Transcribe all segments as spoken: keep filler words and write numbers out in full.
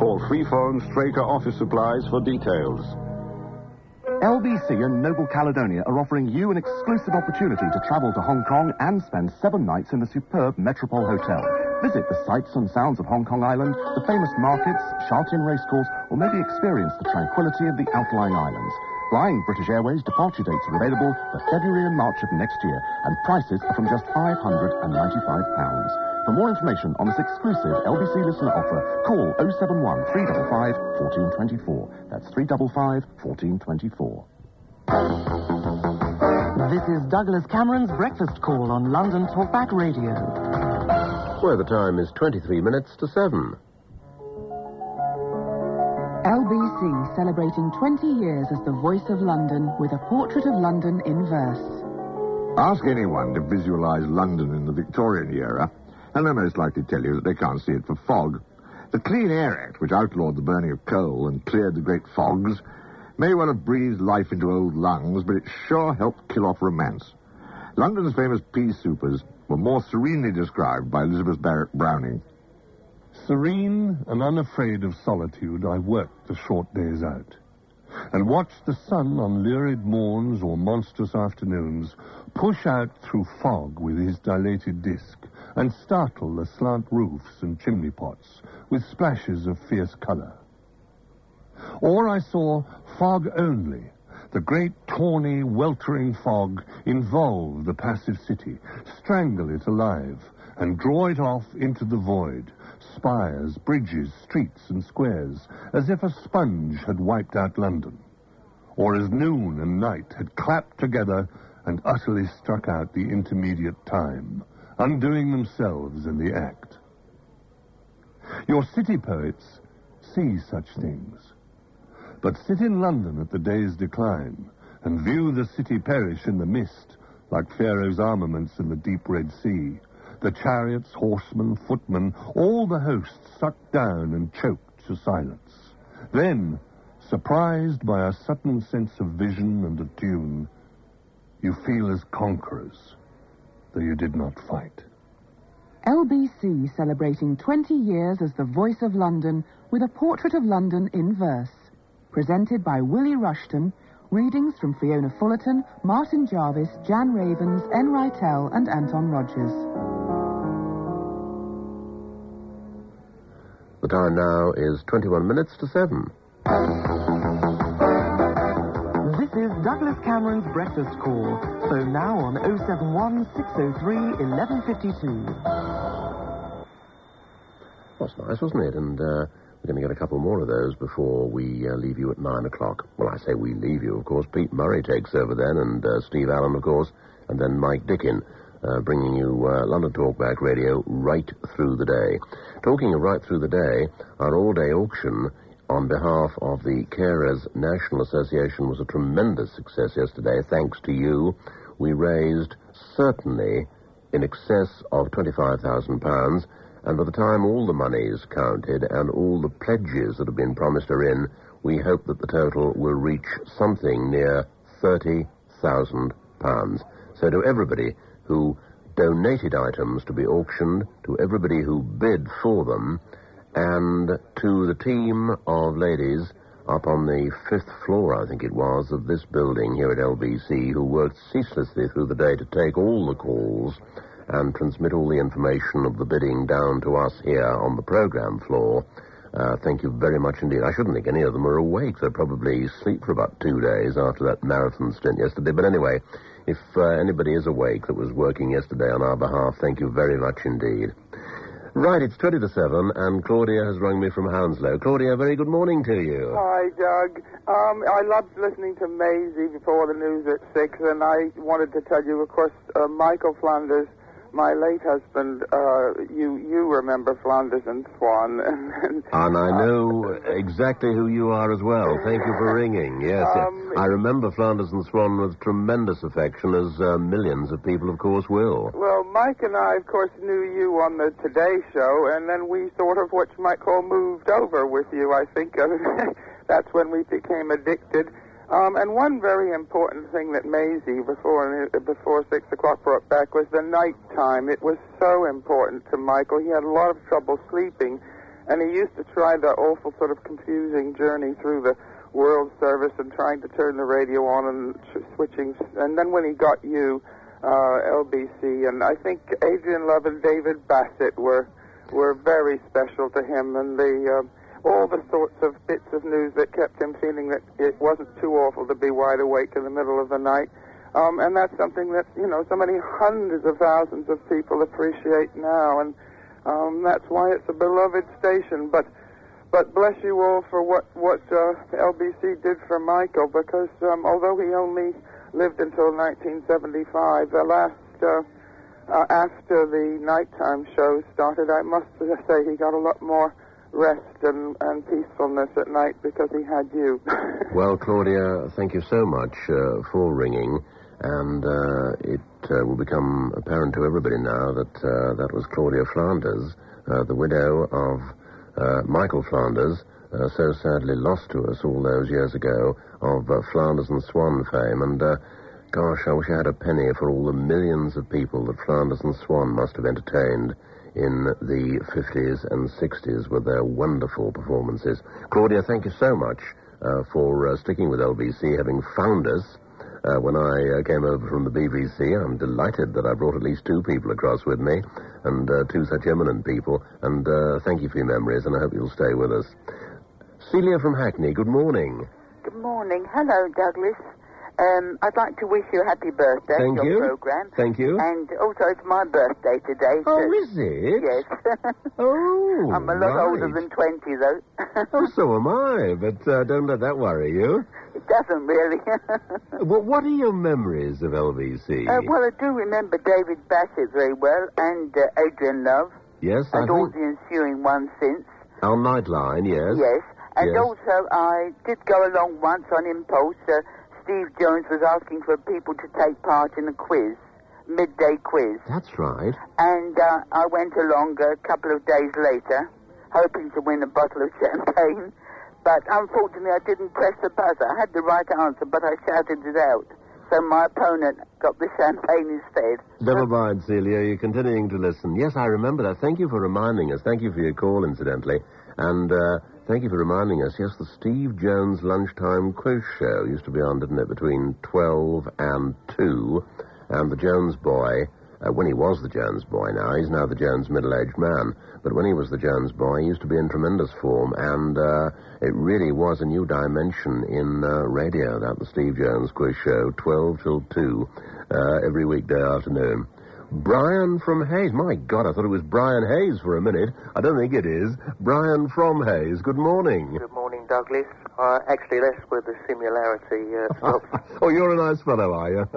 Call free phone Straker Office Supplies for details. L B C and Noble Caledonia are offering you an exclusive opportunity to travel to Hong Kong and spend seven nights in the superb Metropole Hotel. Visit the sights and sounds of Hong Kong Island, the famous markets, Sha Tin Racecourse, or maybe experience the tranquility of the outlying islands. Flying British Airways departure dates are available for February and March of next year, and prices are from just five hundred ninety-five pounds. For more information on this exclusive L B C listener offer, call oh seven one, three five five, one four two four. That's three five five, one four two four. This is Douglas Cameron's Breakfast Call on London Talkback Radio. Where the time is twenty-three minutes to seven. L B C celebrating twenty years as the voice of London with a portrait of London in verse. Ask anyone to visualise London in the Victorian era, and they'll most likely tell you that they can't see it for fog. The Clean Air Act, which outlawed the burning of coal and cleared the great fogs, may well have breathed life into old lungs, but it sure helped kill off romance. London's famous pea supers were more serenely described by Elizabeth Barrett Browning. Serene and unafraid of solitude, I worked the short days out, and watched the sun on lurid morns or monstrous afternoons push out through fog with his dilated disk and startle the slant roofs and chimney pots with splashes of fierce colour. Or I saw fog only, the great tawny, weltering fog involve the passive city, strangle it alive, and draw it off into the void, spires, bridges, streets, and squares, as if a sponge had wiped out London, or as noon and night had clapped together and utterly struck out the intermediate time, undoing themselves in the act. Your city poets see such things, but sit in London at the day's decline and view the city perish in the mist like Pharaoh's armaments in the deep Red Sea, the chariots, horsemen, footmen, all the hosts sucked down and choked to silence. Then, surprised by a sudden sense of vision and of tune, you feel as conquerors, though you did not fight. L B C celebrating twenty years as the voice of London with a portrait of London in verse. Presented by Willie Rushton, readings from Fiona Fullerton, Martin Jarvis, Jan Ravens, N. Rytell and Anton Rogers. The time now is twenty-one minutes to seven. This is Douglas Cameron's Breakfast Call. Phone now on oh seven one, six oh three, one one five two. That's nice, wasn't it? And uh, we're going to get a couple more of those before we uh, leave you at nine o'clock. Well, I say we leave you, of course. Pete Murray takes over then, and uh, Steve Allen, of course, and then Mike Dickin. Uh, bringing you uh, London Talkback Radio right through the day. Talking of right through the day, our all-day auction on behalf of the Carers National Association was a tremendous success yesterday. Thanks to you, we raised certainly in excess of twenty-five thousand pounds, and by the time all the money's counted and all the pledges that have been promised are in, we hope that the total will reach something near thirty thousand pounds. So to everybody who donated items to be auctioned, to everybody who bid for them, and to the team of ladies up on the fifth floor, I think it was, of this building here at L B C, who worked ceaselessly through the day to take all the calls and transmit all the information of the bidding down to us here on the program floor. Uh, thank you very much indeed. I shouldn't think any of them are awake. They'll probably sleep for about two days after that marathon stint yesterday. But anyway, if uh, anybody is awake that was working yesterday on our behalf, thank you very much indeed. Right, it's twenty to seven, and Claudia has rung me from Hounslow. Claudia, very good morning to you. Hi, Doug. Um, I loved listening to Maisie before the news at six, and I wanted to tell you, of course, uh, Michael Flanders, my late husband, uh, you you remember Flanders and Swan. And, and I know exactly who you are as well. Thank you for ringing. Yes, um, I remember Flanders and Swan with tremendous affection, as uh, millions of people, of course, will. Well, Mike and I, of course, knew you on the Today Show, and then we sort of, what you might call, moved over with you, I think. That's when we became addicted. Um, and one very important thing that Maisie, before before six o'clock, brought back was the night time. It was so important to Michael. He had a lot of trouble sleeping. And he used to try the awful sort of confusing journey through the World Service and trying to turn the radio on and sh- switching. And then when he got you, uh, L B C, and I think Adrian Love and David Bassett were were very special to him, and the uh, all the sorts of bits of news that kept him feeling that it wasn't too awful to be wide awake in the middle of the night. Um, and that's something that, you know, so many hundreds of thousands of people appreciate now, and um, that's why it's a beloved station. But but bless you all for what, what uh, L B C did for Michael, because um, although he only lived until nineteen seventy-five, the last, uh, uh, after the nighttime shows started, I must say he got a lot more rest and, and peacefulness at night because he had you. Well, Claudia, thank you so much uh, for ringing. And uh, it uh, will become apparent to everybody now that uh, that was Claudia Flanders, uh, the widow of uh, Michael Flanders, uh, so sadly lost to us all those years ago, of uh, Flanders and Swan fame. And, uh, gosh, I wish I had a penny for all the millions of people that Flanders and Swan must have entertained in the fifties and sixties with their wonderful performances. Claudia, thank you so much uh, for uh, sticking with L B C, having found us. Uh, when I uh, came over from the B B C, I'm delighted that I brought at least two people across with me, and uh, two such eminent people, and uh, thank you for your memories, and I hope you'll stay with us. Celia from Hackney, good morning. Good morning. Hello, Douglas. Um, I'd like to wish you a happy birthday. Thank your you. Program. Thank you. And also, it's my birthday today. Oh, so is it? Yes. Oh, I'm a lot right. older than twenty, though. Oh, so am I, but uh, don't let that worry you. It doesn't really. Well, what are your memories of L B C? Uh, well, I do remember David Bassett very well, and uh, Adrian Love. Yes, I and all think... the ensuing ones since. Our Nightline, yes. Yes. And Yes. also, I did go along once on impulse. Uh, Steve Jones was asking for people to take part in a quiz, midday quiz. That's right. And uh, I went along a couple of days later, hoping to win a bottle of champagne. But unfortunately, I didn't press the buzzer. I had the right answer, but I shouted it out. So my opponent got the champagne instead. Never mind, Celia. You're continuing to listen. Yes, I remember that. Thank you for reminding us. Thank you for your call, incidentally. And uh, thank you for reminding us. Yes, the Steve Jones Lunchtime Quiz Show used to be on, didn't it, between twelve and two. And the Jones Boy, uh, when he was the Jones Boy now, he's now the Jones middle-aged man. But when he was the Jones Boy, he used to be in tremendous form. And uh, it really was a new dimension in uh, radio, that the Steve Jones Quiz Show, twelve till two, uh, every weekday afternoon. Brian from Hayes. My God, I thought it was Brian Hayes for a minute. I don't think it is. Brian from Hayes. Good morning. Good morning, Douglas. Uh, actually, that's where the similarity uh, stops. Oh, you're a nice fellow, are you?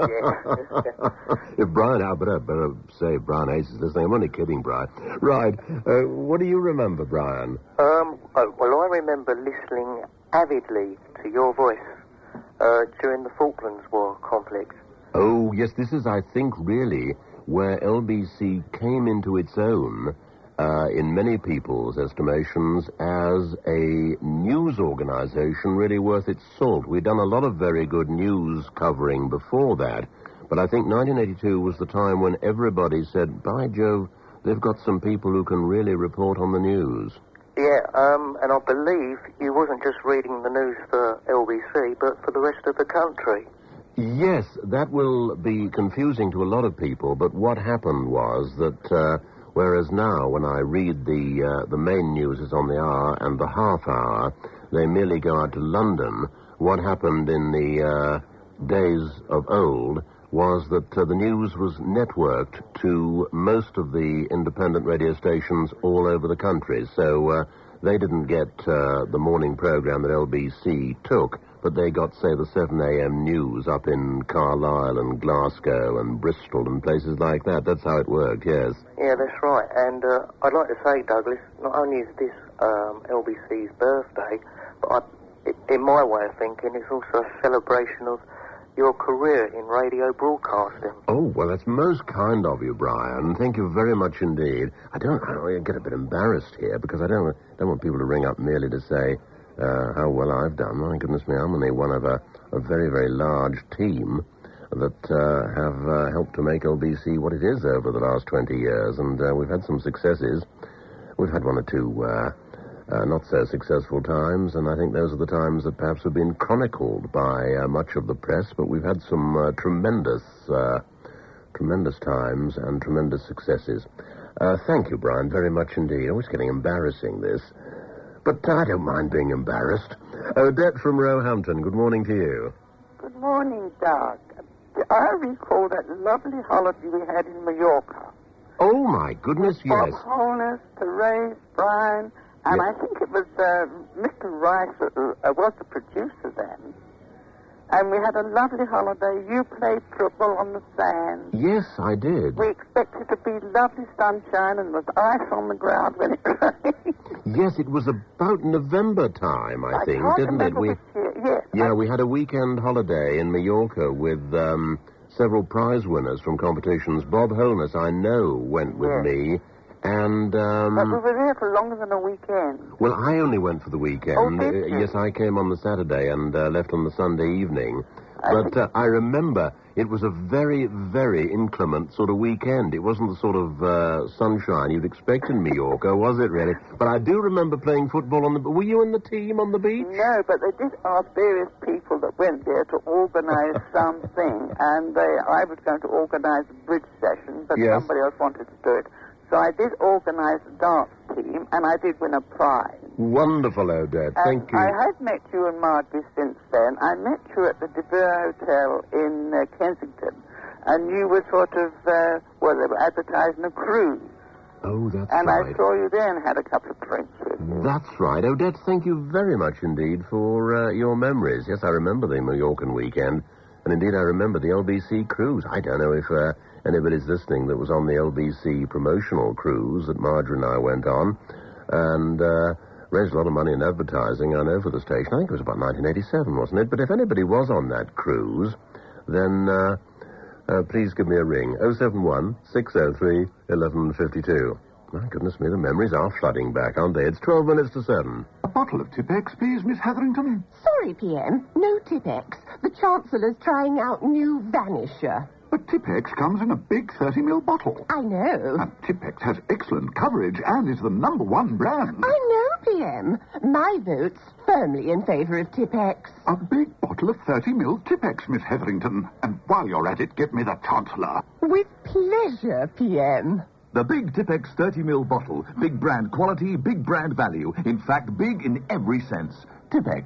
Yes. If Brian, I better, better say Brian Hayes is listening. I'm only kidding, Brian. Right. Uh, what do you remember, Brian? Um, oh, well, I remember listening avidly to your voice uh, during the Falklands War conflict. Oh, yes, this is, I think, really where L B C came into its own, uh, in many people's estimations, as a news organization really worth its salt. We'd done a lot of very good news covering before that, but I think nineteen eighty-two was the time when everybody said, by Jove, they've got some people who can really report on the news. Yeah, um, and I believe you wasn't just reading the news for L B C, but for the rest of the country. Yes, that will be confusing to a lot of people, but what happened was that uh, whereas now when I read the uh, the main news is on the hour and the half hour, they merely go out to London, what happened in the uh, days of old was that uh, the news was networked to most of the independent radio stations all over the country. So uh, they didn't get uh, the morning program that L B C took, but they got, say, the seven a.m. news up in Carlisle and Glasgow and Bristol and places like that. That's how it worked, yes. Yeah, that's right. And uh, I'd like to say, Douglas, not only is this um, L B C's birthday, but I, in my way of thinking, it's also a celebration of your career in radio broadcasting. Oh, well, that's most kind of you, Brian. Thank you very much indeed. I don't, I don't get a bit embarrassed here because I don't, don't want people to ring up merely to say uh, how well I've done. My goodness me, I'm only one of a, a very, very large team that uh, have uh, helped to make L B C what it is over the last twenty years, and uh, we've had some successes. We've had one or two uh, uh, not so successful times, and I think those are the times that perhaps have been chronicled by uh, much of the press, but we've had some uh, tremendous, uh, tremendous times and tremendous successes. Uh, thank you, Brian, very much indeed. Always getting embarrassing, this. But I don't mind being embarrassed. Odette from Roehampton, good morning to you. Good morning, Doug. I recall that lovely holiday we had in Mallorca. Oh, my goodness, Bob yes. Holness, Therese, Brian, and Yes. I think it was uh, Mister Rice who uh, was the producer then. And we had a lovely holiday. You played football on the sand. Yes, I did. We expected to be lovely sunshine and there was ice on the ground when it rained. Yes, it was about November time, I, I think, can't didn't it? remember We, which year. Yes. yeah, I- we had a weekend holiday in Mallorca with um, several prize winners from competitions. Bob Holness, I know, went with Yes. me. And, But we um... were there for longer than a weekend. Well, I only went for the weekend. Oh, did you? Uh, yes, I came on the Saturday and uh, left on the Sunday evening. I But think- uh, I remember it was a very, very inclement sort of weekend. It wasn't the sort of uh, sunshine you'd expect in Mallorca, was it, really? But I do remember playing football on the... Were you in the team on the beach? No, but they did ask various people that went there to organise something, and they, I was going to organise a bridge session, but Yes. somebody else wanted to do it. So I did organise a dance team, and I did win a prize. Wonderful, Odette. And Thank you. I have met you and Margie since then. I met you at the De Boer Hotel in uh, Kensington, and you were sort of, uh, well, they were advertising a cruise. Oh, that's And right. I saw you there and had a couple of drinks with you. That's right. Odette, thank you very much indeed for uh, your memories. Yes, I remember the Mallorcan weekend, and indeed I remember the L B C cruise. I don't know if uh, anybody's listening that was on the L B C promotional cruise that Marjorie and I went on, and uh, raised a lot of money in advertising, I know, for the station. I think it was about nineteen eighty-seven, wasn't it? But if anybody was on that cruise, then uh, uh, please give me a ring. oh seven one, six oh three, eleven fifty-two. My goodness me, the memories are flooding back, aren't they? It's twelve minutes to seven. A bottle of Tipex, please, Miss Hetherington. Sorry, P M. No Tipex. The Chancellor's trying out new Vanisher. But Tipex comes in a big thirty mil bottle. I know. And Tipex has excellent coverage and is the number one brand. I know, P M. My vote's firmly in favour of Tipex. A big bottle of thirty mil Tipex, Miss Hetherington. And while you're at it, get me the Chancellor. With pleasure, P M. The big Tipex thirty mil bottle. Big brand quality, big brand value. In fact, big in every sense. Tipex.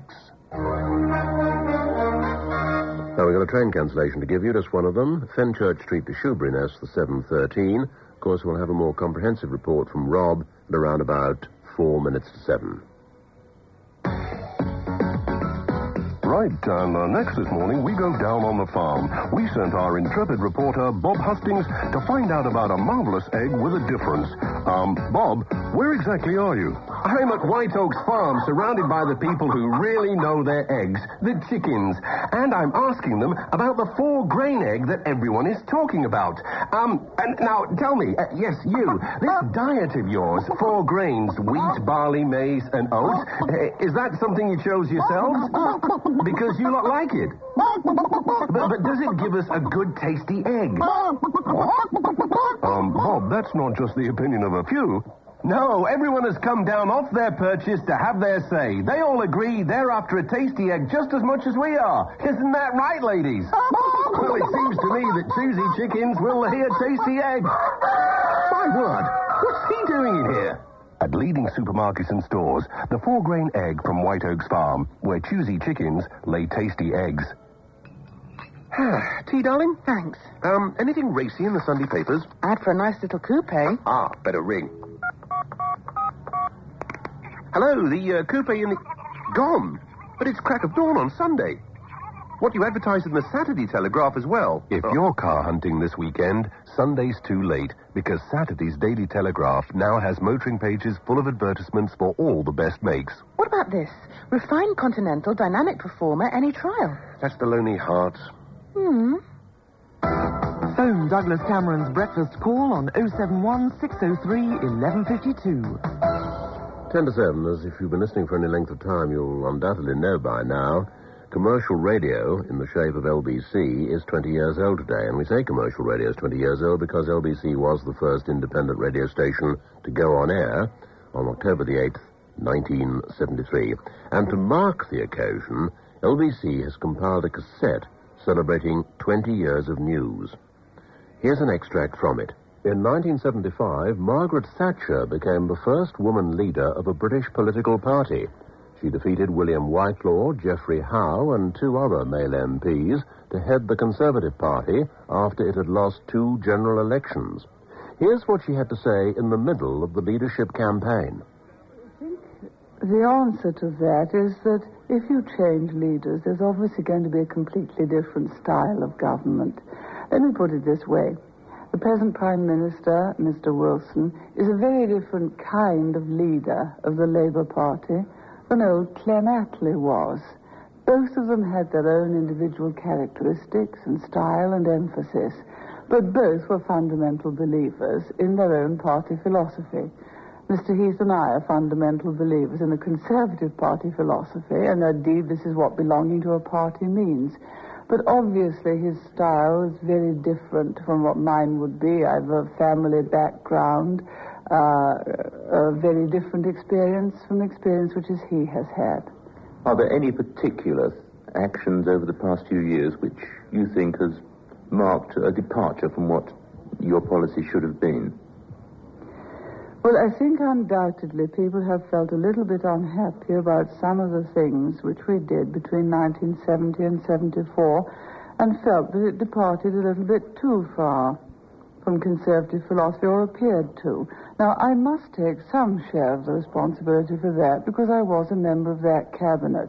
Now, we've got a train cancellation to give you, just one of them. Fenchurch Street to Shoeburyness for seven thirteen. Of course, we'll have a more comprehensive report from Rob at around about four minutes to seven. Right, and uh, next this morning we go down on the farm. We sent our intrepid reporter, Bob Hustings, to find out about a marvelous egg with a difference. Um, Bob, where exactly are you? I'm at White Oaks Farm, surrounded by the people who really know their eggs, the chickens. And I'm asking them about the four-grain egg that everyone is talking about. Um, and now, tell me, uh, yes, you, this diet of yours, four grains, wheat, barley, maize, and oats, uh, is that something you chose yourselves? Because you lot like it. But, but does it give us a good, tasty egg? Um, Bob, that's not just the opinion of a few. No, everyone has come down off their perches to have their say. They all agree they're after a tasty egg just as much as we are. Isn't that right, ladies? Well, it seems to me that choosy chickens will lay a tasty egg. My word, what's he doing in here? At leading supermarkets and stores, the four-grain egg from White Oaks Farm, where choosy chickens lay tasty eggs. Tea, darling? Thanks. Um, anything racy in the Sunday papers? Ad for a nice little coupe. Ah, better ring. Hello, the uh, coupe in the... Gone. But it's crack of dawn on Sunday. What you advertised in the Saturday Telegraph as well. If Oh. you're car hunting this weekend, Sunday's too late, because Saturday's Daily Telegraph now has motoring pages full of advertisements for all the best makes. What about this? Refined Continental Dynamic Performer, any trial? That's the Lonely Hearts. Hmm. Phone Douglas Cameron's breakfast call on oh seven one, six oh three, eleven fifty-two. Ten to seven, as if you've been listening for any length of time, you'll undoubtedly know by now. Commercial radio, in the shape of L B C, is twenty years old today. And we say commercial radio is twenty years old because L B C was the first independent radio station to go on air on October the eighth, nineteen seventy-three. And to mark the occasion, L B C has compiled a cassette celebrating twenty years of news. Here's an extract from it. In nineteen seventy-five, Margaret Thatcher became the first woman leader of a British political party. She defeated William Whitelaw, Geoffrey Howe, and two other male M Ps to head the Conservative Party after it had lost two general elections. Here's what she had to say in the middle of the leadership campaign. The answer to that is that if you change leaders, there's obviously going to be a completely different style of government. Let me put it this way. The present Prime Minister, Mister Wilson, is a very different kind of leader of the Labour Party than old Clem Attlee was. Both of them had their own individual characteristics and style and emphasis, but both were fundamental believers in their own party philosophy. Mister Heath and I are fundamental believers in the Conservative Party philosophy, and indeed this is what belonging to a party means. But obviously his style is very different from what mine would be. I have a family background, uh, a very different experience from the experience which is he has had. Are there any particular actions over the past few years which you think has marked a departure from what your policy should have been? Well, I think undoubtedly people have felt a little bit unhappy about some of the things which we did between nineteen seventy and seventy-four and felt that it departed a little bit too far from Conservative philosophy, or appeared to. Now, I must take some share of the responsibility for that because I was a member of that cabinet.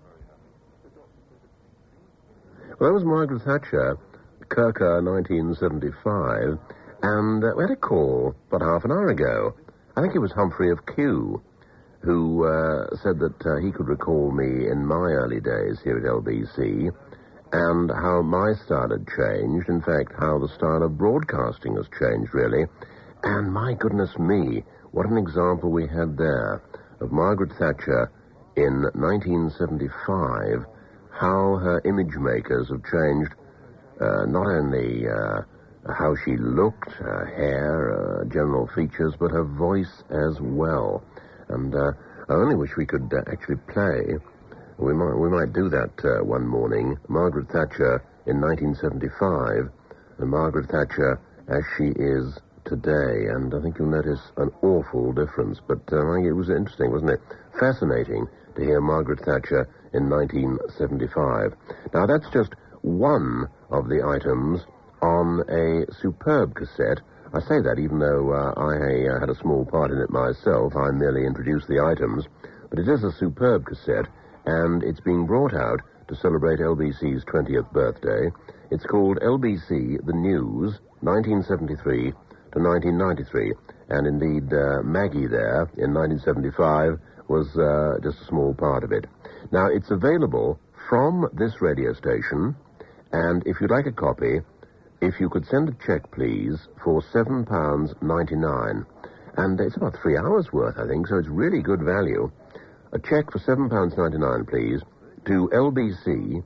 Well, that was Margaret Thatcher, Kirker, nineteen seventy-five, and uh, we had a call about half an hour ago. I think it was Humphrey of Kew, who uh, said that uh, he could recall me in my early days here at L B C, and how my style had changed, in fact, how the style of broadcasting has changed, really. And my goodness me, what an example we had there of Margaret Thatcher in nineteen seventy-five, how her image makers have changed, uh, not only uh, how she looked, her hair, uh, general features, but her voice as well. And uh, I only wish we could uh, actually play. We might we might do that uh, one morning. Margaret Thatcher in nineteen seventy-five, and Margaret Thatcher as she is today. And I think you'll notice an awful difference. But uh, it was interesting, wasn't it? Fascinating to hear Margaret Thatcher in nineteen seventy-five. Now, that's just one of the items on a superb cassette. I say that even though uh, I uh, had a small part in it myself. I merely introduced the items. But it is a superb cassette, and it's being brought out to celebrate L B C's twentieth birthday. It's called L B C The News, nineteen seventy-three to nineteen ninety-three. And indeed, uh, Maggie there in nineteen seventy-five was uh, just a small part of it. Now, it's available from this radio station, and if you'd like a copy, if you could send a check, please, for seven pounds ninety-nine. And it's about three hours' worth, I think, so it's really good value. A check for seven pounds ninety-nine, please, to L B C,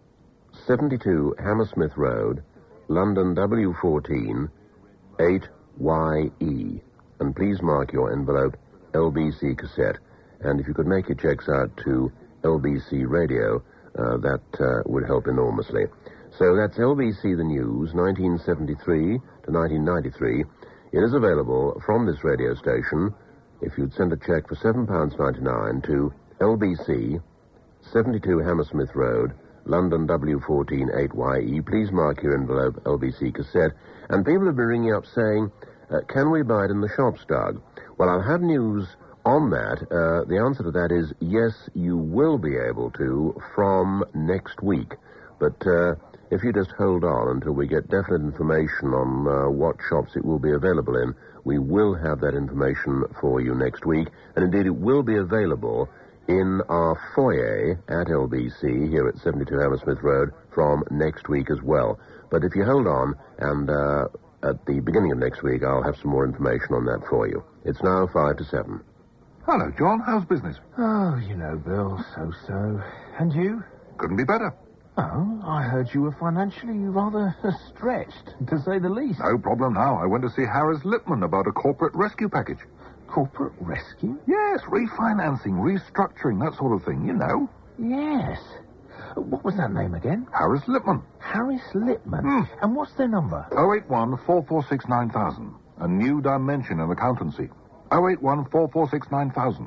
seventy-two Hammersmith Road, London W fourteen, eight Y E. And please mark your envelope L B C cassette. And if you could make your checks out to L B C Radio, uh, that uh, would help enormously. So that's L B C The News, nineteen seventy-three to nineteen ninety-three. It is available from this radio station. If you'd send a check for seven pounds ninety-nine to L B C, seventy-two Hammersmith Road, London W fourteen, eight Y E, please mark your envelope L B C cassette. And people have been ringing up saying, uh, can we buy it in the shops, Doug? Well, I'll have news on that. Uh, the answer to that is yes, you will be able to from next week. But uh, if you just hold on until we get definite information on uh, what shops it will be available in, we will have that information for you next week. And indeed, it will be available in our foyer at L B C here at seventy-two Hammersmith Road from next week as well. But if you hold on, and uh, at the beginning of next week, I'll have some more information on that for you. It's now five to seven. Hello, John. How's business? Oh, you know, Bill, so-so. And you? Couldn't be better. Oh, I heard you were financially rather stretched, to say the least. No problem now. I went to see Harris Lipman about a corporate rescue package. corporate rescue? Yes, refinancing, restructuring, that sort of thing, you know. Yes. What was that name again? Harris Lipman. Harris Lipman. Mm. And what's their number? oh eight one, four four six, nine thousand. A new dimension in accountancy. oh eight one, four four six, nine thousand.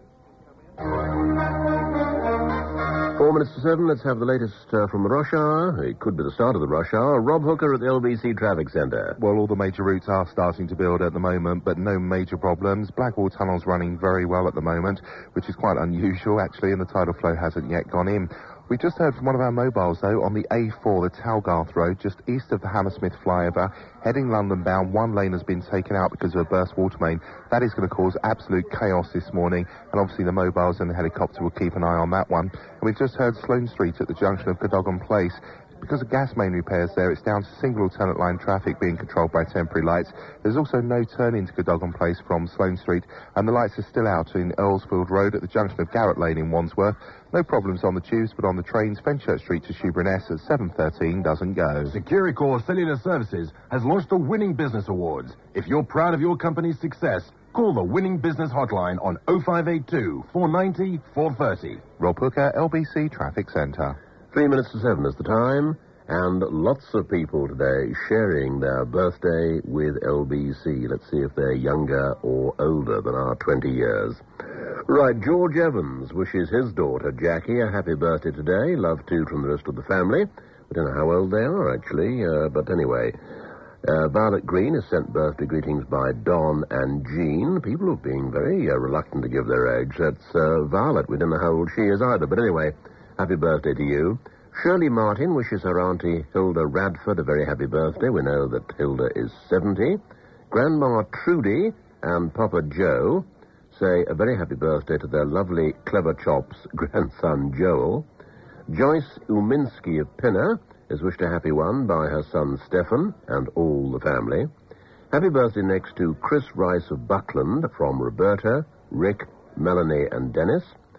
Four minutes to seven, let's have the latest uh, from the rush hour. It could be the start of the rush hour. Rob Hooker at the L B C Traffic Centre. Well, all the major routes are starting to build at the moment, but no major problems. Blackwall Tunnel's running very well at the moment, which is quite unusual, actually, and the tidal flow hasn't yet gone in. We just heard from one of our mobiles, though, on the A four, the Talgarth Road, just east of the Hammersmith flyover, heading London bound. One lane has been taken out because of a burst water main. That is going to cause absolute chaos this morning, and obviously the mobiles and the helicopter will keep an eye on that one. And we've just heard Sloane Street at the junction of Cadogan Place. Because of gas main repairs there, it's down to single alternate line traffic being controlled by temporary lights. There's also no turn into Cadogan Place from Sloane Street, and the lights are still out in Earlsfield Road at the junction of Garrett Lane in Wandsworth. No problems on the tubes, but on the trains, Fenchurch Street to Shoeburyness at seven thirteen doesn't go. Securicor Cellular Services has launched the Winning Business Awards. If you're proud of your company's success, call the Winning Business Hotline on oh five eight two, four nine oh, four three oh. Rob Hooker, L B C Traffic Centre. Three minutes to seven is the time, and lots of people today sharing their birthday with L B C. Let's see if they're younger or older than our twenty years. Right, George Evans wishes his daughter Jackie a happy birthday today. Love too from the rest of the family. I don't know how old they are, actually, uh, but anyway. Uh, Violet Green has sent birthday greetings by Don and Jean. People are being very uh, reluctant to give their age. That's uh, Violet. We don't know how old she is either, but anyway, happy birthday to you. Shirley Martin wishes her auntie Hilda Radford a very happy birthday. We know that Hilda is seventy. Grandma Trudy and Papa Joe say a very happy birthday to their lovely Clever Chops grandson Joel. Joyce Uminski of Pinner is wished a happy one by her son Stefan and all the family. Happy birthday next to Chris Rice of Buckland from Roberta, Rick, Melanie and Dennis.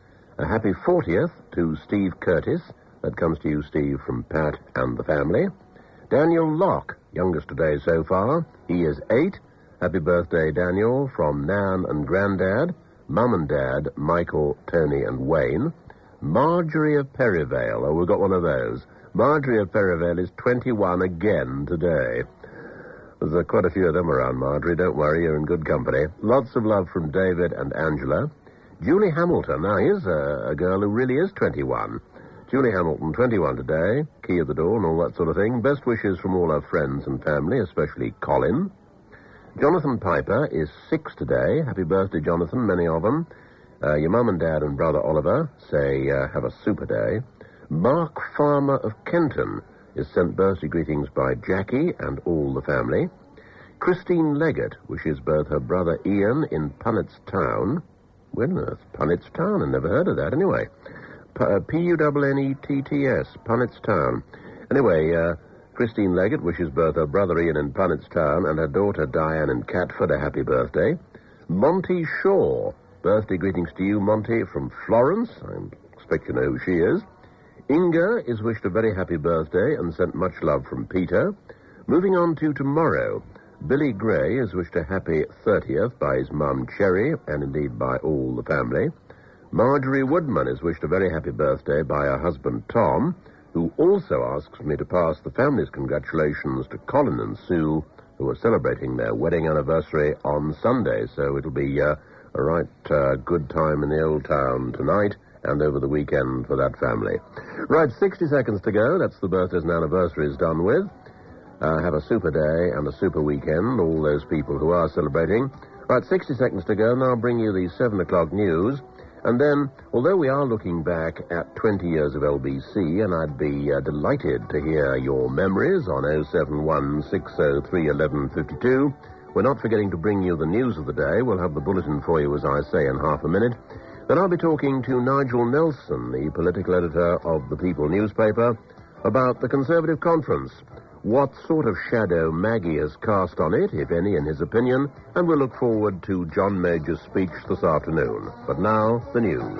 A happy fortieth to Steve Curtis. That comes to you, Steve, from Pat and the family. Daniel Locke, youngest today so far. He is eight. Happy birthday, Daniel, from Nan and Grandad, Mum and Dad, Michael, Tony and Wayne. Marjorie of Perivale. Oh, we've got one of those. Marjorie of Perivale is twenty-one again today. There's uh, quite a few of them around, Marjorie. Don't worry, you're in good company. Lots of love from David and Angela. Julie Hamilton. Now, here's a, a girl who really is twenty-one. Julie Hamilton, twenty-one today, key of the door and all that sort of thing. Best wishes from all our friends and family, especially Colin. Jonathan Piper is six today. Happy birthday, Jonathan, many of them. Uh, your mum and dad and brother Oliver say uh, have a super day. Mark Farmer of Kenton is sent birthday greetings by Jackie and all the family. Christine Leggett wishes both her brother Ian in Punnetts Town. Where on earth? Punnetts Town? I've never heard of that. Anyway. P U N N E T T S, Punnetts Town. Anyway, uh, Christine Leggett wishes both her brother Ian in Punnetts Town and her daughter Diane in Catford a happy birthday. Monty Shaw, birthday greetings to you, Monty, from Florence. I expect you know who she is. Inga is wished a very happy birthday and sent much love from Peter. Moving on to tomorrow, Billy Gray is wished a happy thirtieth by his mum Cherry and indeed by all the family. Marjorie Woodman is wished a very happy birthday by her husband Tom, who also asks me to pass the family's congratulations to Colin and Sue, who are celebrating their wedding anniversary on Sunday. So it'll be uh, a right uh, good time in the old town tonight and over the weekend for that family. Right, sixty seconds to go. That's the birthdays and anniversaries done with. Uh, have a super day and a super weekend, all those people who are celebrating. Right, sixty seconds to go, and I'll bring you the seven o'clock news. And then, although we are looking back at twenty years of L B C, and I'd be uh, delighted to hear your memories on oh seven one, six oh three, eleven fifty-two, we're not forgetting to bring you the news of the day. We'll have the bulletin for you, as I say, in half a minute. Then I'll be talking to Nigel Nelson, the political editor of the People newspaper, about the Conservative conference. What sort of shadow Maggie has cast on it, if any, in his opinion, and we'll look forward to John Major's speech this afternoon. But now, the news.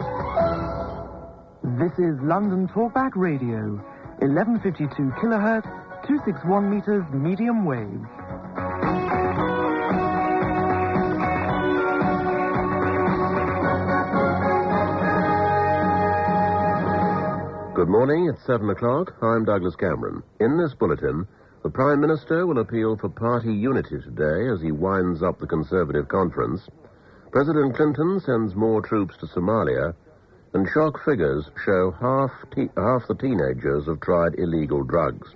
This is London Talkback Radio, eleven fifty-two kilohertz, two sixty-one meters medium wave. Good morning, it's seven o'clock. I'm Douglas Cameron. In this bulletin, the Prime Minister will appeal for party unity today as he winds up the Conservative conference. President Clinton sends more troops to Somalia, and shock figures show half, te- half the teenagers have tried illegal drugs.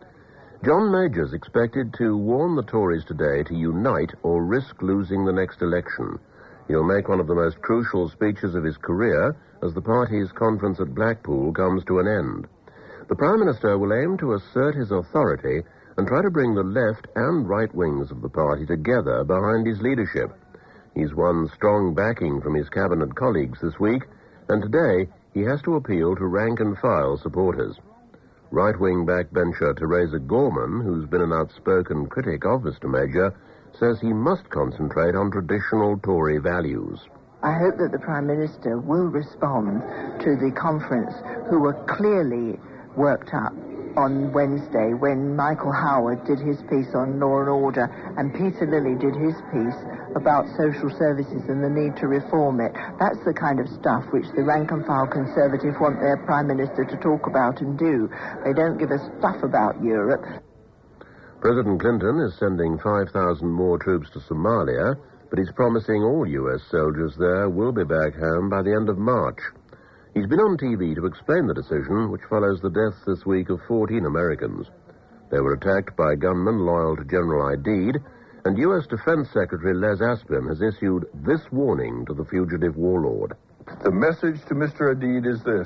John Major's expected to warn the Tories today to unite or risk losing the next election. He'll make one of the most crucial speeches of his career as the party's conference at Blackpool comes to an end. The Prime Minister will aim to assert his authority and try to bring the left and right wings of the party together behind his leadership. He's won strong backing from his cabinet colleagues this week, and today he has to appeal to rank-and-file supporters. Right-wing backbencher Theresa Gorman, who's been an outspoken critic of Mister Major, says he must concentrate on traditional Tory values. I hope that the Prime Minister will respond to the conference, who were clearly worked up on Wednesday when Michael Howard did his piece on law and order and Peter Lilly did his piece about social services and the need to reform it. That's the kind of stuff which the rank-and-file Conservatives want their Prime Minister to talk about and do. They don't give us stuff about Europe. President Clinton is sending five thousand more troops to Somalia, but he's promising all U S soldiers there will be back home by the end of March. He's been on T V to explain the decision, which follows the deaths this week of fourteen Americans. They were attacked by gunmen loyal to General Aidid, and U S Defense Secretary Les Aspin has issued this warning to the fugitive warlord. The message to Mister Aidid is this: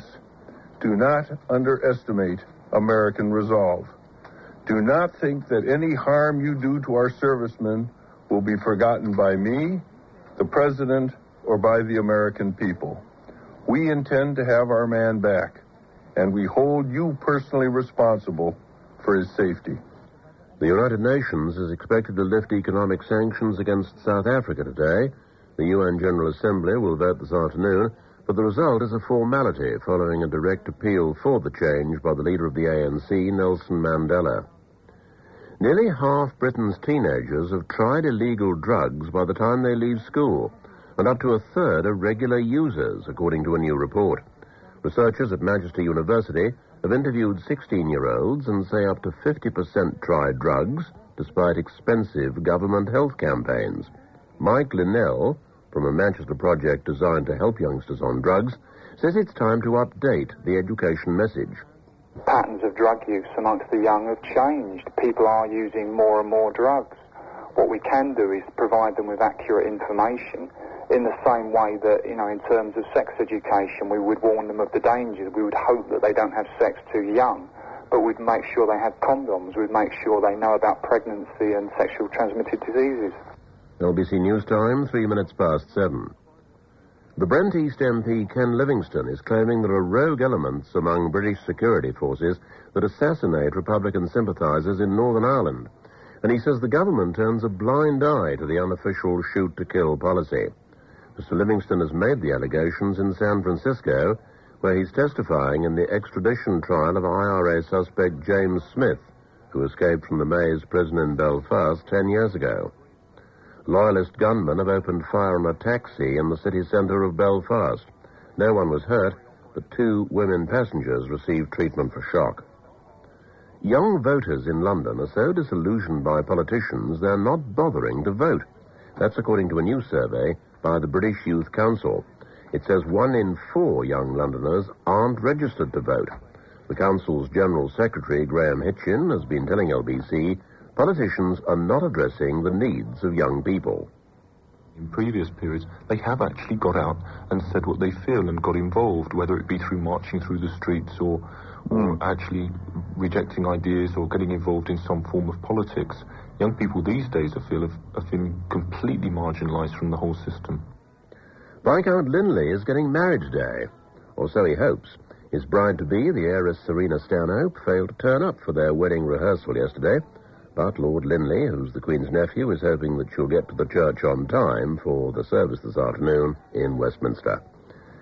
do not underestimate American resolve. Do not think that any harm you do to our servicemen will be forgotten by me, the President, or by the American people. We intend to have our man back, and we hold you personally responsible for his safety. The United Nations is expected to lift economic sanctions against South Africa today. The U N General Assembly will vote this afternoon, but the result is a formality following a direct appeal for the change by the leader of the A N C, Nelson Mandela. Nearly half Britain's teenagers have tried illegal drugs by the time they leave school, and up to a third are regular users, according to a new report. Researchers at Manchester University have interviewed sixteen-year-olds and say up to fifty percent try drugs, despite expensive government health campaigns. Mike Linnell, from a Manchester project designed to help youngsters on drugs, says it's time to update the education message. Patterns of drug use amongst the young have changed. People are using more and more drugs. What we can do is provide them with accurate information in the same way that, you know, in terms of sex education, we would warn them of the dangers. We would hope that they don't have sex too young, but we'd make sure they have condoms. We'd make sure they know about pregnancy and sexual transmitted diseases. L B C News Time, three minutes past seven. The Brent East M P Ken Livingstone is claiming there are rogue elements among British security forces that assassinate Republican sympathisers in Northern Ireland. And he says the government turns a blind eye to the unofficial shoot-to-kill policy. Mister Livingstone has made the allegations in San Francisco, where he's testifying in the extradition trial of I R A suspect James Smith, who escaped from the Maze prison in Belfast ten years ago. Loyalist gunmen have opened fire on a taxi in the city centre of Belfast. No one was hurt, but two women passengers received treatment for shock. Young voters in London are so disillusioned by politicians they're not bothering to vote. That's according to a new survey by the British Youth Council. It says one in four young Londoners aren't registered to vote. The Council's General Secretary, Graham Hitchin, has been telling L B C politicians are not addressing the needs of young people. In previous periods, they have actually got out and said what they feel and got involved, whether it be through marching through the streets or, or actually rejecting ideas or getting involved in some form of politics. Young people these days are, feel, are feeling completely marginalised from the whole system. Viscount Linley is getting married today, or so he hopes. His bride-to-be, the heiress Serena Stanhope, failed to turn up for their wedding rehearsal yesterday. But Lord Linley, who's the Queen's nephew, is hoping that she'll get to the church on time for the service this afternoon in Westminster. So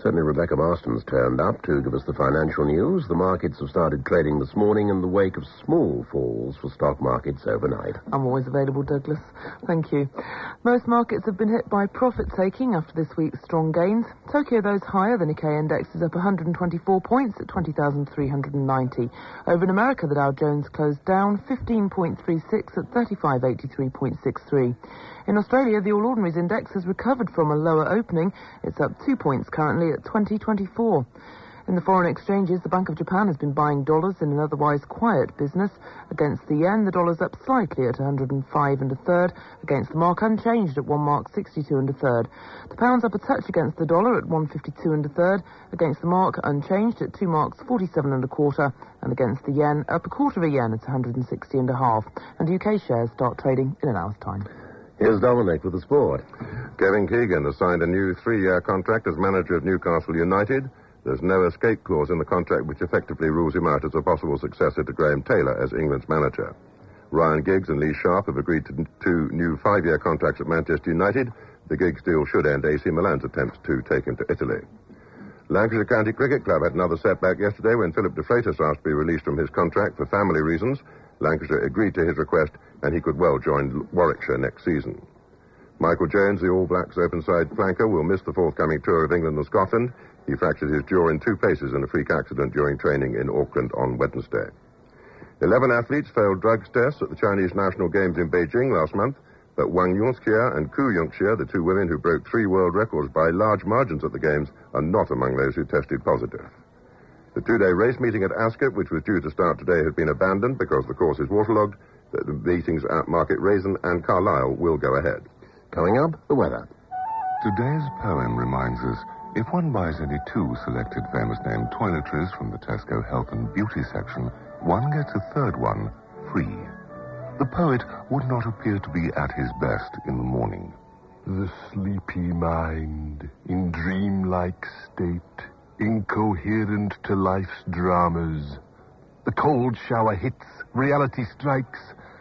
certainly Rebecca Marston's turned up to give us the financial news. The markets have started trading this morning in the wake of small falls for stock markets overnight. I'm always available, Douglas. Thank you. Most markets have been hit by profit-taking after this week's strong gains. Tokyo, those higher. The Nikkei index is up one hundred twenty-four points at twenty thousand three hundred ninety. Over in America, the Dow Jones closed down fifteen point three six at thirty-five eighty-three point six three. In Australia, the All Ordinaries Index has recovered from a lower opening. It's up two points currently at twenty twenty-four. In the foreign exchanges, the Bank of Japan has been buying dollars in an otherwise quiet business. Against the yen, the dollar's up slightly at one hundred five and a third. Against the mark, unchanged at one mark sixty-two and a third. The pound's up a touch against the dollar at one fifty-two and a third. Against the mark, unchanged at two marks forty-seven and a quarter. And against the yen, up a quarter of a yen at one hundred sixty and a half. And U K shares start trading in an hour's time. Here's Dominic with the sport. Kevin Keegan has signed a new three-year contract as manager of Newcastle United. There's no escape clause in the contract which effectively rules him out as a possible successor to Graham Taylor as England's manager. Ryan Giggs and Lee Sharp have agreed to two new five-year contracts at Manchester United. The Giggs deal should end A C Milan's attempts to take him to Italy. Lancashire County Cricket Club had another setback yesterday when Philip de Freitas asked to be released from his contract for family reasons. Lancashire agreed to his request, and he could well join Warwickshire next season. Michael Jones, the All Blacks open-side flanker, will miss the forthcoming tour of England and Scotland. He fractured his jaw in two places in a freak accident during training in Auckland on Wednesday. Eleven athletes failed drugs tests at the Chinese National Games in Beijing last month, but Wang Yunxia and Ku Yunxia, the two women who broke three world records by large margins at the Games, are not among those who tested positive. The two-day race meeting at Ascot, which was due to start today, has been abandoned because the course is waterlogged. The meetings at Market Raisin and Carlisle will go ahead. Coming up, the weather. Today's poem reminds us, if one buys any two selected famous name toiletries from the Tesco Health and Beauty section, one gets a third one free. The poet would not appear to be at his best in the morning. The sleepy mind, in dreamlike state, incoherent to life's dramas. The cold shower hits, reality strikes.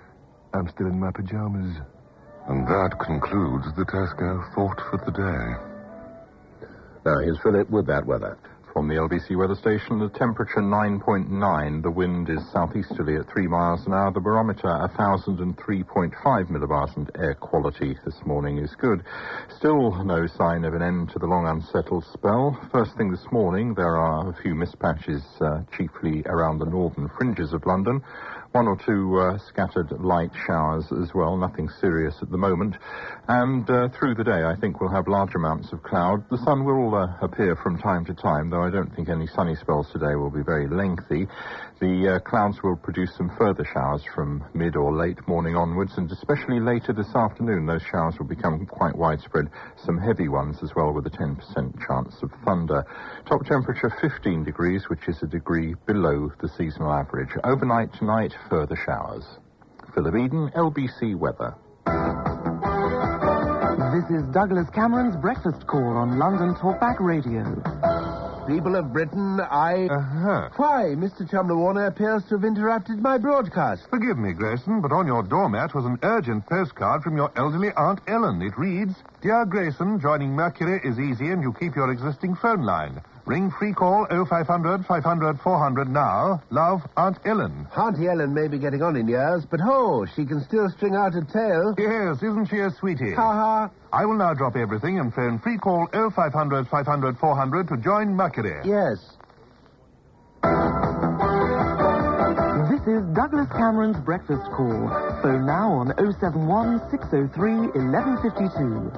I'm still in my pajamas. And that concludes the Tesco Thought for the Day. Now, here's Philip with that weather. From the L B C weather station, the temperature nine point nine. The wind is southeasterly at three miles an hour. The barometer one thousand three point five millibars, and air quality this morning is good. Still no sign of an end to the long unsettled spell. First thing this morning, there are a few mist patches, uh, chiefly around the northern fringes of London. One or two uh, scattered light showers as well, nothing serious at the moment. And uh, through the day, I think we'll have large amounts of cloud. The sun will uh, appear from time to time, though I don't think any sunny spells today will be very lengthy. The uh, clouds will produce some further showers from mid or late morning onwards, and especially later this afternoon, those showers will become quite widespread. Some heavy ones as well, with a ten percent chance of thunder. Top temperature fifteen degrees, which is a degree below the seasonal average. Overnight tonight, further showers. Philip Eden, L B C Weather. This is Douglas Cameron's Breakfast Call on London Talkback Radio. People of Britain, I... Uh-huh. Why, Mister Chumley Warner appears to have interrupted my broadcast. Forgive me, Grayson, but on your doormat was an urgent postcard from your elderly Aunt Ellen. It reads, Dear Grayson, joining Mercury is easy and you keep your existing phone line. Ring free call oh five hundred, five hundred, four hundred now. Love, Aunt Ellen. Auntie Ellen may be getting on in years, but ho, she can still string out a tale. Yes, isn't she a sweetie? Ha ha. I will now drop everything and phone free call oh five hundred, five hundred, four hundred to join Mercury. Yes. This is Douglas Cameron's Breakfast Call. Phone now on oh seven one, six oh three, eleven fifty-two.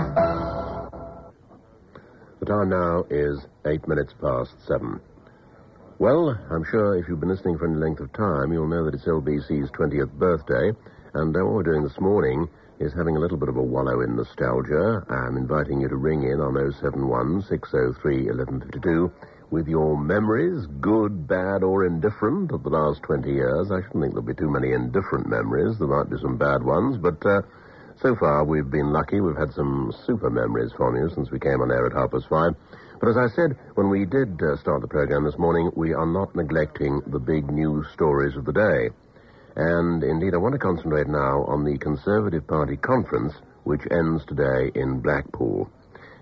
The time now is eight minutes past seven. Well, I'm sure if you've been listening for any length of time, you'll know that it's L B C's twentieth birthday, and uh, what we're doing this morning is having a little bit of a wallow in nostalgia. I'm inviting you to ring in on oh seven one, six oh three, eleven fifty-two with your memories, good, bad, or indifferent, of the last twenty years. I shouldn't think there'll be too many indifferent memories. There might be some bad ones, but... Uh, So far, we've been lucky. We've had some super memories from you since we came on air at half past five. But as I said, when we did uh, start the program this morning, we are not neglecting the big news stories of the day. And indeed, I want to concentrate now on the Conservative Party conference, which ends today in Blackpool.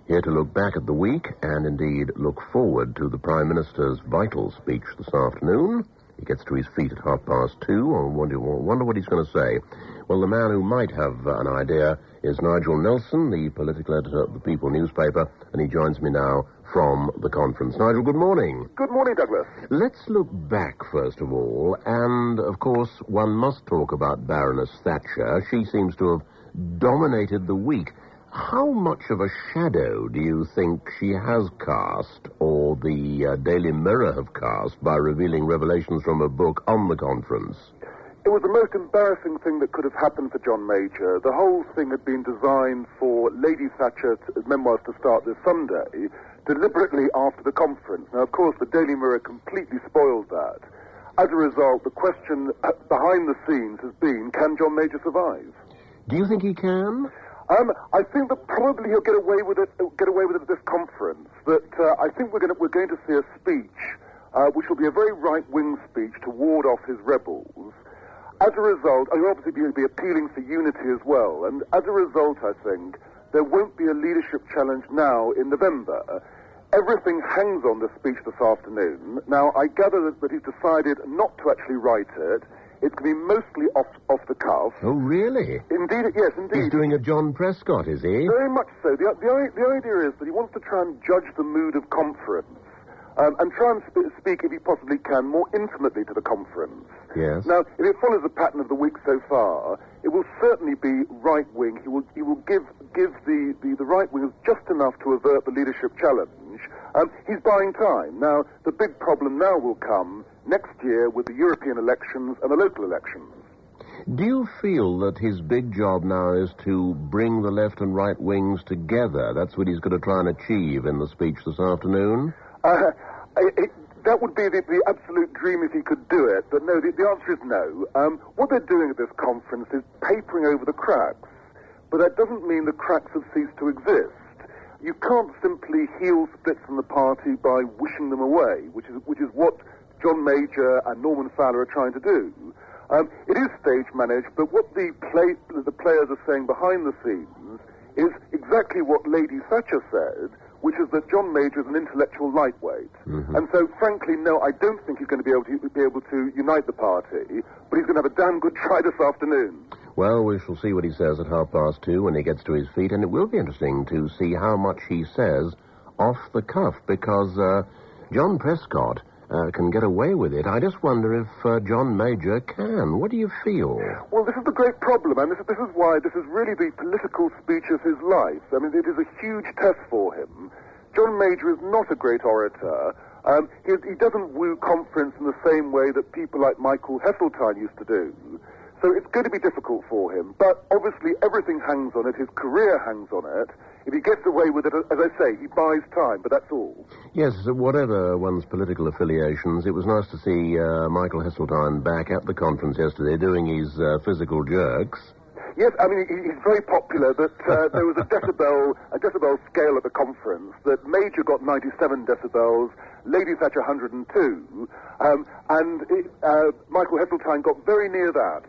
here to look back at the week and indeed look forward to the Prime Minister's vital speech this afternoon. He gets to his feet at half past two. I wonder, wonder what he's going to say. Well, the man who might have uh, an idea is Nigel Nelson, the political editor of the People newspaper, and he joins me now from the conference. Nigel, good morning. Good morning, Douglas. Let's look back, first of all, and, of course, one must talk about Baroness Thatcher. She seems to have dominated the week. How much of a shadow do you think she has cast, or the uh, Daily Mirror have cast, by revealing revelations from her book on the conference? It was the most embarrassing thing that could have happened for John Major. The whole thing had been designed for Lady Thatcher's memoirs to start this Sunday, deliberately after the conference. Now, of course, the Daily Mirror completely spoiled that. As a result, the question behind the scenes has been, can John Major survive? Do you think he can? Um, I think that probably he'll get away with it. Get away with it at this conference. That uh, I think we're going to we're going to see a speech, uh, which will be a very right-wing speech to ward off his rebels. As a result, I will obviously be, be appealing for unity as well. And as a result, I think there won't be a leadership challenge now in November. Everything hangs on the speech this afternoon. Now, I gather that, that he's decided not to actually write it. It's going to be mostly off off the cuff. Oh, really? Indeed, yes, indeed. He's doing a John Prescott, is he? Very much so. The, the, the idea is that he wants to try and judge the mood of conference um, and try and sp- speak, if he possibly can, more intimately to the conference. Yes. Now, if it follows the pattern of the week so far, it will certainly be right-wing. He will he will give give the, the, the right-wingers just enough to avert the leadership challenge. Um, he's buying time. Now, the big problem now will come next year with the European elections and the local elections. Do you feel that his big job now is to bring the left and right wings together? That's what he's going to try and achieve in the speech this afternoon? Uh, it, it, that would be the, the absolute dream if he could do it, but no, the, the answer is no. Um, what they're doing at this conference is papering over the cracks, but that doesn't mean the cracks have ceased to exist. You can't simply heal splits in the party by wishing them away, which is which is what John Major and Norman Fowler are trying to do. Um, it is stage managed, but what the play, the players are saying behind the scenes is exactly what Lady Thatcher said, which is that John Major is an intellectual lightweight. Mm-hmm. And so, frankly, no, I don't think he's going to be able to be able to unite the party, but he's going to have a damn good try this afternoon. Well, we shall see what he says at half past two when he gets to his feet, and it will be interesting to see how much he says off the cuff, because uh, John Prescott uh, can get away with it. I just wonder if uh, John Major can. What do you feel? Well, this is the great problem, and this is, this is why this is really the political speech of his life. I mean, it is a huge test for him. John Major is not a great orator. Um, he, he doesn't woo conference in the same way that people like Michael Heseltine used to do. So it's going to be difficult for him, but obviously everything hangs on it. His career hangs on it. If he gets away with it, as I say, he buys time, but that's all. Yes, whatever one's political affiliations, it was nice to see uh, Michael Heseltine back at the conference yesterday doing his uh, physical jerks. Yes, I mean, he, he's very popular, but uh, there was a decibel, a decibel scale at the conference that Major got ninety-seven decibels, Lady Thatcher one hundred two, um, and it, uh, Michael Heseltine got very near that.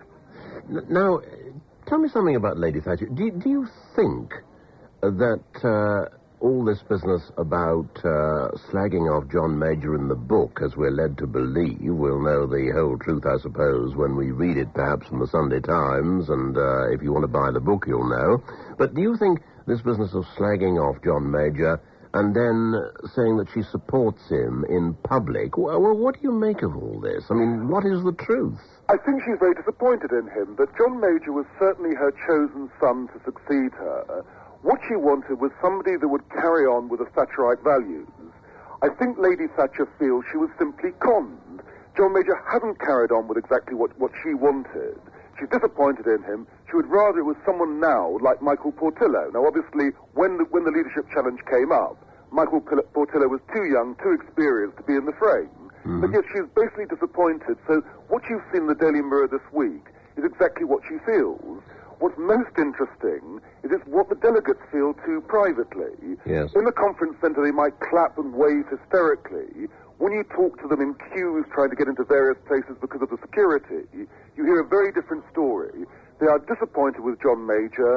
Now, tell me something about Lady Thatcher. Do, do you think that uh, all this business about uh, slagging off John Major in the book, as we're led to believe, we'll know the whole truth, I suppose, when we read it, perhaps, in the Sunday Times, and uh, if you want to buy the book, you'll know. But do you think this business of slagging off John Major and then saying that she supports him in public, well, what do you make of all this? I mean, what is the truth? I think she's very disappointed in him, but John Major was certainly her chosen son to succeed her. What she wanted was somebody that would carry on with the Thatcherite values. I think Lady Thatcher feels she was simply conned. John Major hadn't carried on with exactly what, what she wanted. She's disappointed in him. She would rather it was someone now like Michael Portillo. Now, obviously, when the, when the leadership challenge came up, Michael Portillo was too young, too experienced to be in the frame. Mm-hmm. But yet she's basically disappointed. So what you've seen in the Daily Mirror this week is exactly what she feels. What's most interesting is it's what the delegates feel too privately. Yes. In the conference centre, they might clap and wave hysterically. When you talk to them in queues trying to get into various places because of the security, you hear a very different story. They are disappointed with John Major.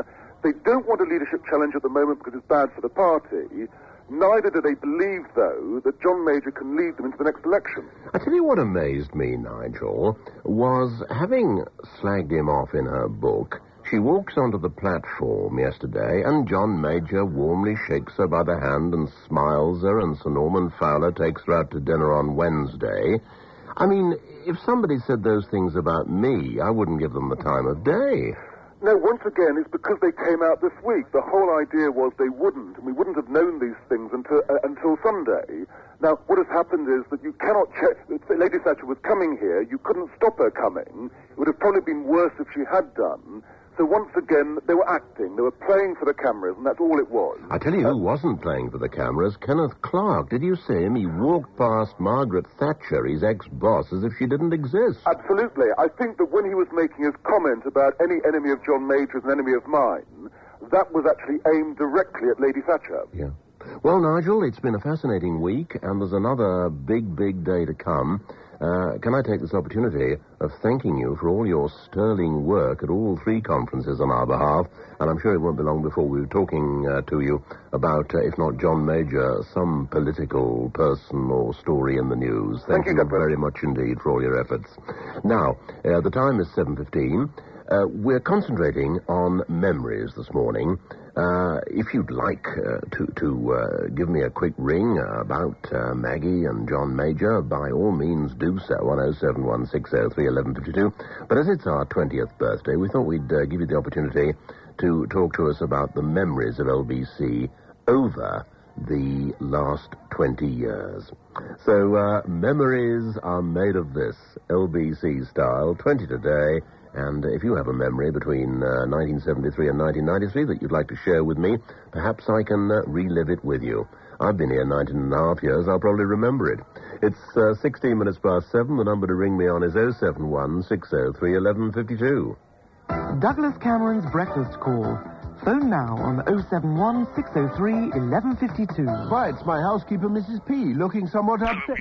They don't want a leadership challenge at the moment because it's bad for the party. Neither do they believe, though, that John Major can lead them into the next election. I tell you what amazed me, Nigel, was having slagged him off in her book, she walks onto the platform yesterday and John Major warmly shakes her by the hand and smiles her, and Sir Norman Fowler takes her out to dinner on Wednesday. I mean, if somebody said those things about me, I wouldn't give them the time of day. No, once again, it's because they came out this week. The whole idea was they wouldn't, and we wouldn't have known these things until uh, until Sunday. Now, what has happened is that you cannot check... Lady Thatcher was coming here. You couldn't stop her coming. It would have probably been worse if she had done. So once again, they were acting. They were playing for the cameras, and that's all it was. I tell you who wasn't playing for the cameras, Kenneth Clark. Did you see him? He walked past Margaret Thatcher, his ex-boss, as if she didn't exist. Absolutely. I think that when he was making his comment about any enemy of John Major is an enemy of mine, that was actually aimed directly at Lady Thatcher. Yeah. Well, Nigel, it's been a fascinating week, and there's another big, big day to come. Uh, can I take this opportunity of thanking you for all your sterling work at all three conferences on our behalf, and I'm sure it won't be long before we're talking uh, to you about, uh, if not John Major, some political person or story in the news. Thank, Thank you, you very much indeed for all your efforts. Now, uh, the time is seven fifteen. Uh, we're concentrating on memories this morning. Uh, if you'd like uh, to, to uh, give me a quick ring uh, about uh, Maggie and John Major, by all means do so on oh seven one six oh three one one five two. But as it's our twentieth birthday, we thought we'd uh, give you the opportunity to talk to us about the memories of L B C over the last twenty years. So, uh, memories are made of this, L B C style, twenty today. And if you have a memory between uh, nineteen seventy-three and nineteen ninety-three that you'd like to share with me, perhaps I can uh, relive it with you. I've been here nineteen and a half years. I'll probably remember it. It's uh, sixteen minutes past seven. The number to ring me on is oh seven one six oh three one one five two. Douglas Cameron's Breakfast Call. Phone now on oh seven one six oh three one one five two. Why, it's my housekeeper, Missus P, looking somewhat upset.